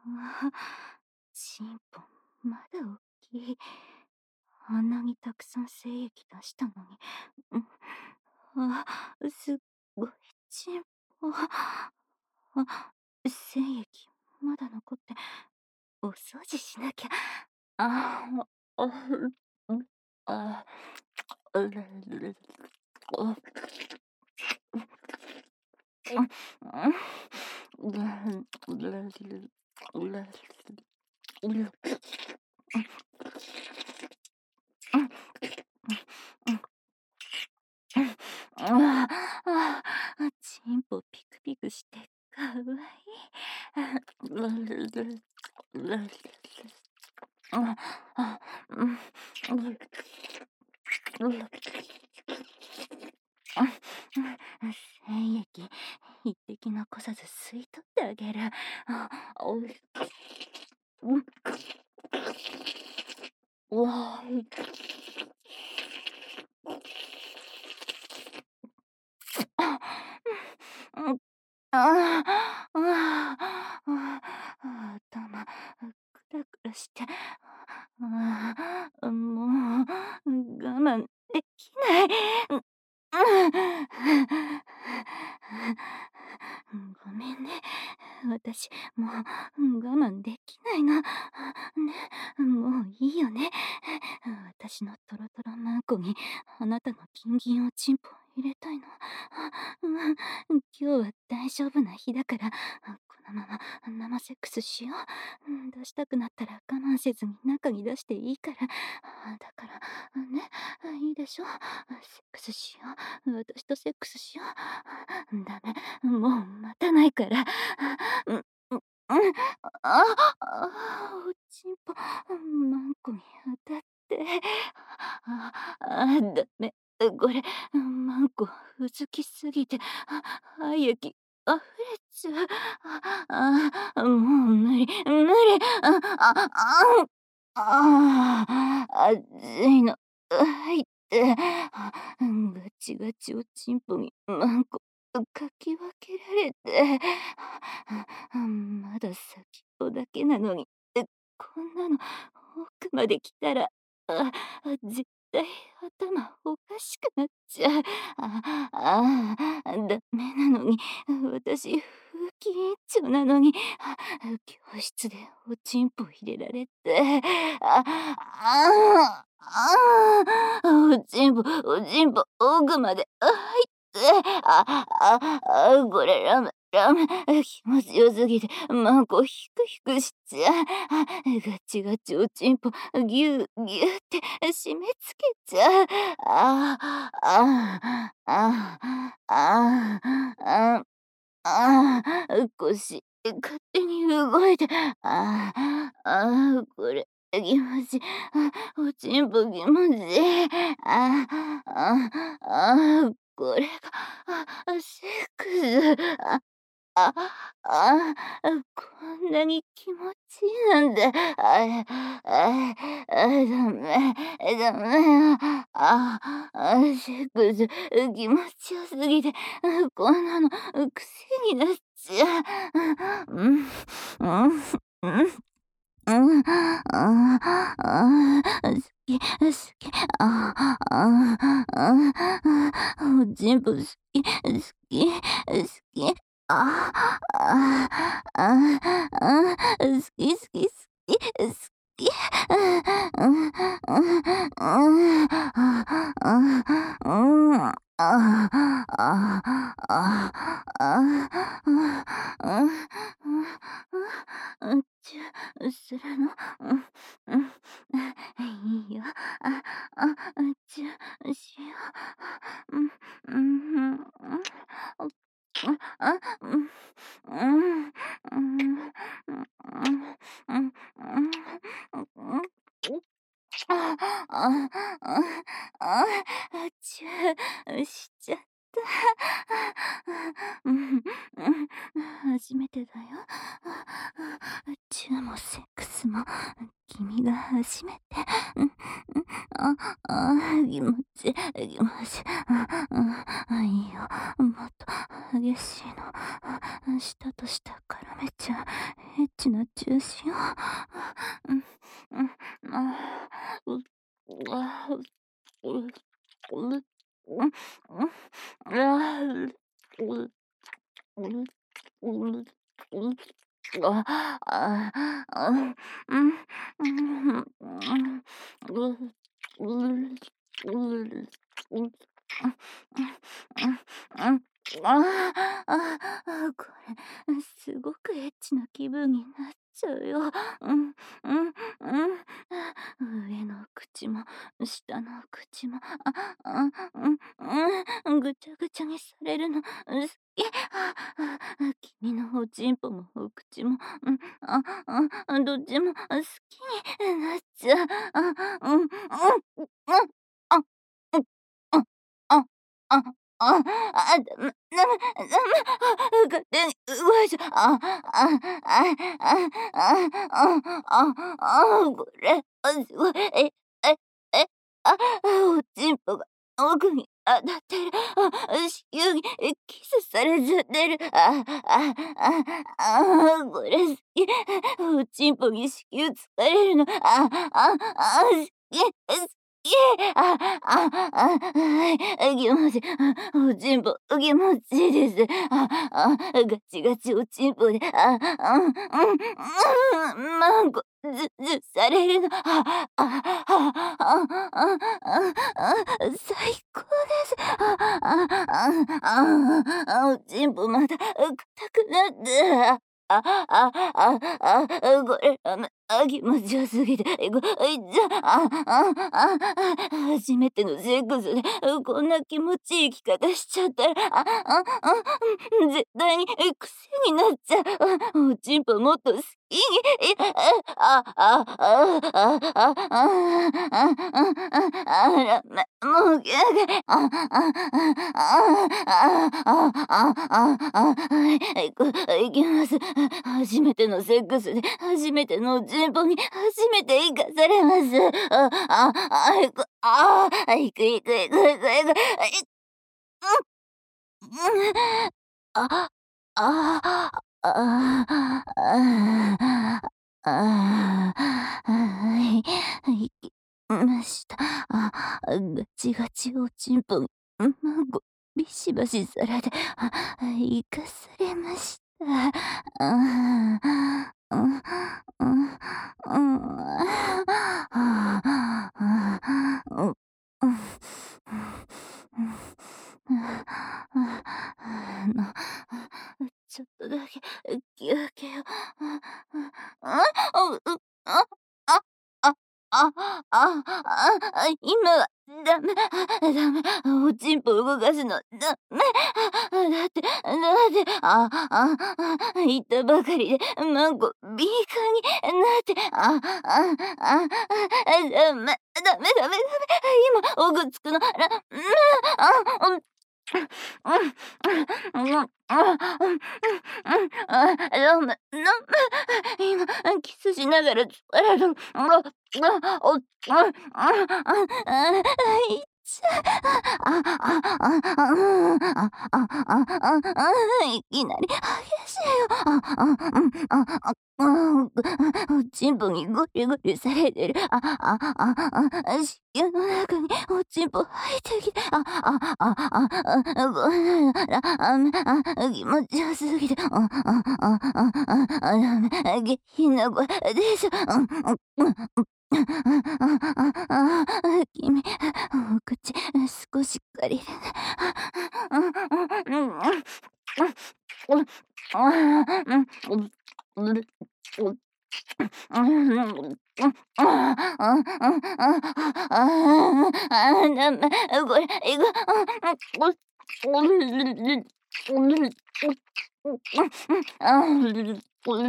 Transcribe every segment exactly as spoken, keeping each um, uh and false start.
あ、チンポ、まだ大きい。あんなにたくさん精液出したのに。うん、あ、すっごいチンポ。あ、精液まだ残って、お掃除しなきゃ。ああ、あ、うん、あ、うれれ、あ、うん、うれれ、うれれ、うれ、うん、うん、ああ、あ、チンポピクピクしてかわいい。あ、うれれ、うれれ、あ、あ、うん、うれ、うれ、あ、うん、精液一滴残さず吸い取ってあげる。あ、おい、うん、うわー、あ、うん、ああ、ああ、ああ、頭、クラクラして、ああ、もう、我慢できない。うん、うん、ごめんね。私、もう、我慢できないの。ね、もういいよね。私のトロトロマンコに、あなたの金銀をチンポ入れたいの。うん、今日は大丈夫な日だから、このまま生セックスしよう。うん、出したくなったら我慢せずに中に出していいから。だから、ね、いいでしょ。セックスしよう。私とセックスしよう。ダメ、もう待たないから。うん、うん、うん、ああ、おちんぽ、マンコに当たって。ああ、ダメ。これ、マンコ、うずきすぎて、あ、廃液溢れちゃう。ああ、もう無理、無理。あ、あ、あ、ああ、熱いの。入って、あ、ガチガチおちんぽにマンコ、かき分けられて、あ、まだ先っぽだけなのに、こんなの奥まで来たら、あ、絶対頭おかしくなっちゃう。あああ、ダメなのに、私、風紀委員長なのに、あ、教室でおちんぽ入れられて、あ、ああ、あ、おちんぽ、おちんぽ、奥まで入って、あ、あ、あ、これラメ、ラメ、気持ちよすぎて、マンコヒクヒクしちゃう。あ、ガチガチおちんぽ、ぎゅうぎゅうって締め付けちゃう。ああ、ああ、ああ、ああ、腰、勝手に動いて、ああ、ああ、これ、気持ちいい。あ、おちんぽ気持ちいい。ああ、ああ、あ、これが、あ、セックス。ああ、ああ、こんなに気持ちいいなんて、ああ、ああ、ダメ、ダメ、ああ、セックス気持ちよすぎて、こんなの癖になっちゃう。うん、うん、うん。うん、ああ、ああ、好き、好き、ああ、ああ、ああ、おちんぽ好き、好き、好き、ああ、ああ、ああ、ああ、好き、好き、好き、好き、ああ、うん、うん、うん、ああ、うん、ああ、ああ、ああ、ああ、うん、チューするの。うん、うん、いいよ。あ、あ、チューしよう。うん、うん、うん、あ、うん、うん、うん、うん、うん、うん、ああ、あ、あ、あ、チューしちゃった。うん、うん、初めてだよ。チューもセックスも君が初めて。うん、うん、あ、あ、気持ちいい、気持ちいい。あ、あ、いいよ。もっと激しいの。舌と舌絡めちゃエッチな中心を。うん、うん、あう、あう、う、う、うん、うん、あう、う、うん、うん、うん、あ、あ、あ、うん、うん、うん、うん、うん、うん、うん、うん、ああ、あ、これ、すごくエッチな気分になっちゃうよ。うん、うん、うん。上の口も、下の口も、あ、あ、うん、うん、ぐちゃぐちゃにされるの、好き。あ、あ、君のおちんぽもお口も、うん、あ、あ、どっちも好きになっちゃう。あ、うん、うん、うん、あ、うん、あ、あ、あ、あ、あ、ダメ、ダメ、ダメ、あ、勝手に動いちゃう。あ、あ、あ、あ、あ、あ、あ、あ、これ、あ、すごい、え、え、え、あ、おちんぽが奥に当たってる。あ、子宮にキスされちゃってる。あ、あ、あ、あ、これ好き。おちんぽに子宮つかれるの。あ、あ、あ、好き、好き。あ、あ、あ、はい、気持ちいい。おちんぽ気持ちいいです。あ、あ、ガチガチおちんぽで、あ、うん、うん、うん、マンコ、ずずされるの。あ、あ、あ、あ、あ、あ、あ、最高です。あ、あ、あ、あ、あ、おちんぽまた硬くなって。あ、あ、あ、あ、あ、これ、あ、あ、気持ちよすぎて、え、こいっちゃ、あ、あ、あ、あ、初めてのセックスで、こんな気持ちいい生き方しちゃったら、あ、あ、あ、うん、絶対に、え、癖になっちゃう。あ、おちんぽもっと好きに、え、あ、あ、あ、あ、あ、あ、あ、あ、あ、あら、ま、もう、やだ、あ、あ、あ、あ、あ、あ、あ、あ、あ、はい、はい、こいきます。初めてのセックスで、初めてのおちんぽに、初めて生かされます。あ、あ、あ、いく、あ、あ、いくいくいくいくいく、い、うん、うん、あ、あ、あ、あ、あ、あ、はい、はい、きました。あ、ガチガチおちんぽに、うん、ごビシバシされて、あ、生かされました。ああ、うん、うん、うん、ああ、あ、うん、うん、うん、あの、ちょっとだけ気をつけよう。あ、あ、あ、う、あ、あ、あ、あ、あ、あ、あ、今はダメ、ダメ、おちんぽ動かすのダメ。だって、だって、あ、あ、あ、言ったばかりで、マンコ敏感になって、あ、あ、あ、あ、ダメ、ダメ、ダメ、ダメ、今、おぐつくの、ら、うん、あ、うん、うん、うん、うん、うん、うん、あ、ダメ、ダメ、今、キスしながら疲れる、あ、あ、お、あ、あ、あ、あ、いっちゃ、あ、あ、あ、あ、あ、あ、あ、あ、あ、いきなり激しいよ。あ、あ、うん、あ、あ、あ、おちんぽにゴリゴリされてる。あ、あ、あ、あ、子宮の中におちんぽ入ってきて、あ、あ、あ、あ、あ、ごめんなさい、あ、あ、気持ちよすぎて、あ、あ、あ、あ、あ、ダメ、下品な声でしょ。うん、うん、うん、あ、あ、あ、あ、君、お口、少し借りるね。あ、うん、うん、うん、うん、うん、うん、うん、うん、うん、うん、うん、ああ、あ、あ、あ、あ、あ、ダメ、これ、いく、うん、うん、うん、うん、うん、うん、あ、うん、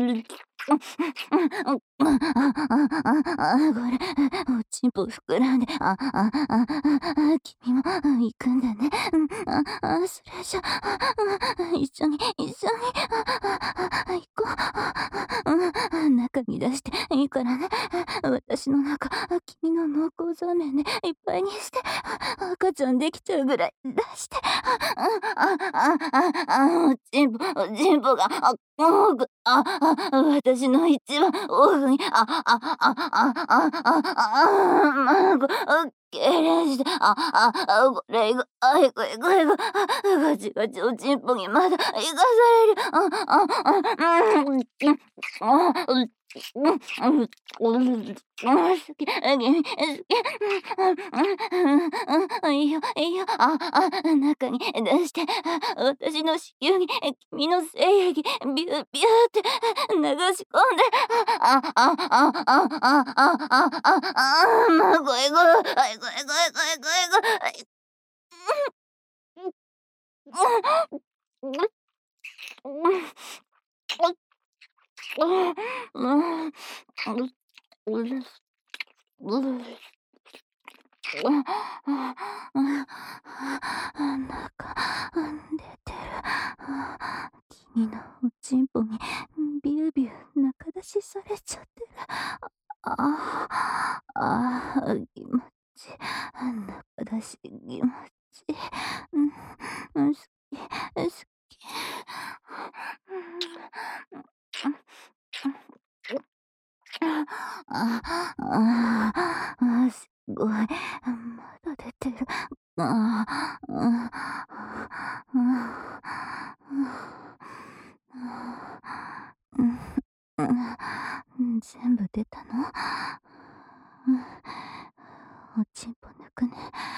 あ、あ、あ、これ、おちんぽ膨らんで、あ、あ、あ、あ、君も行くんだね。うん、あ、あ、それじゃ、あ、一緒に、一緒に、あ、あ、行こう。うん、中に出していいからね。私の中、君の濃厚そうめんでいっぱいにして、赤ちゃんできちゃうぐらい出して。あ、あ、あ、あ、あ、おちんぽ、おちんぽが、あ、 おぐああ、私の一番おふに、ああああああああ、まご、けれして、あああ、これが、あいこいこいこ、あ、ガチガチおちんぽにまだ行かされる。あああ、うん、うん、あ、うん、うん、うん、うん、好き、あ、君、好き、うん、うん、うん、いいよいいよ、ああ、中に出して、あ、私の子宮に君の精液ビュービューって流し込んで、あああああああああああ、まごいご、あいごいごいごいごいご、あい、うん、うん、うん、うん、うん、うるうるうんあああ、なんか、出てる。あ、君のおちんぽにビュービュー中出しされちゃってる。ああ、ああ、気持ちいい。中出し気持ちいい。うん、うん、好き、好き。ああ、ああ、あ、すごい。まだ出てる。ああ、うん、うん、うん、うん、全部出たの？うん、おちんぽ抜くね。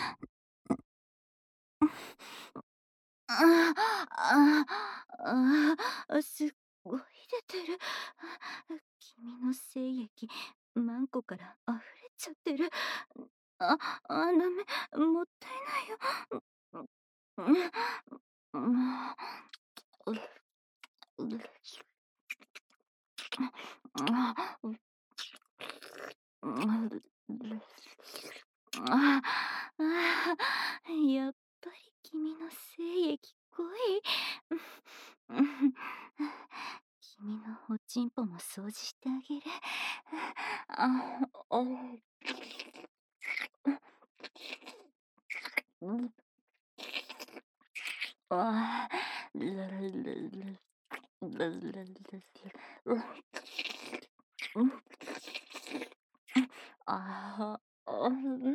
ああ、ああ、すっごい出てる。君の精液、マンコから溢れちゃってる。あ、あ、ダメ、もったいないよ。うん、うん、う、う、あ、う、うん、ああ、やっぱり君の精液濃い。うん、君のおちんぽも掃除してあげる。あ、あ、うん、あ、ルルルルルルルルル、うん、ああ、うん、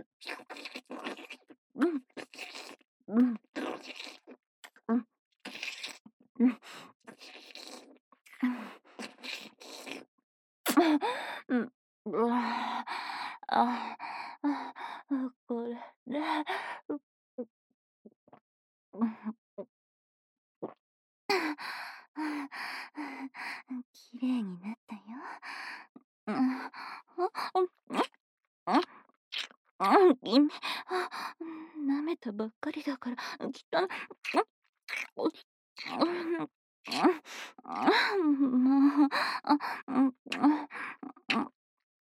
うん、うん、うん、うん、うん、うわ、ああ、これで、う、うん、きれいになったよ。うん、あ、うん、うん、君、あ、舐めたばっかりだから、きっと、うん、うん、うん、あ、もう、あ、うん、うん、うん、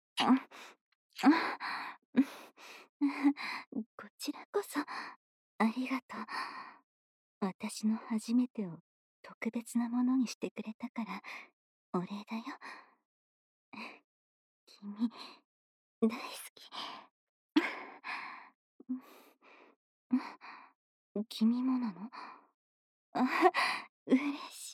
うん、こちらこそ、ありがとう。私の初めてを特別なものにしてくれたから、お礼だよ。君、大好き。うん、君もなの？あ、嬉し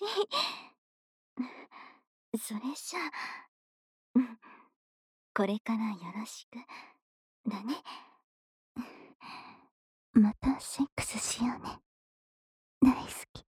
い。それじゃあ、うん、これからよろしく、だね。またセックスしようね。大好き。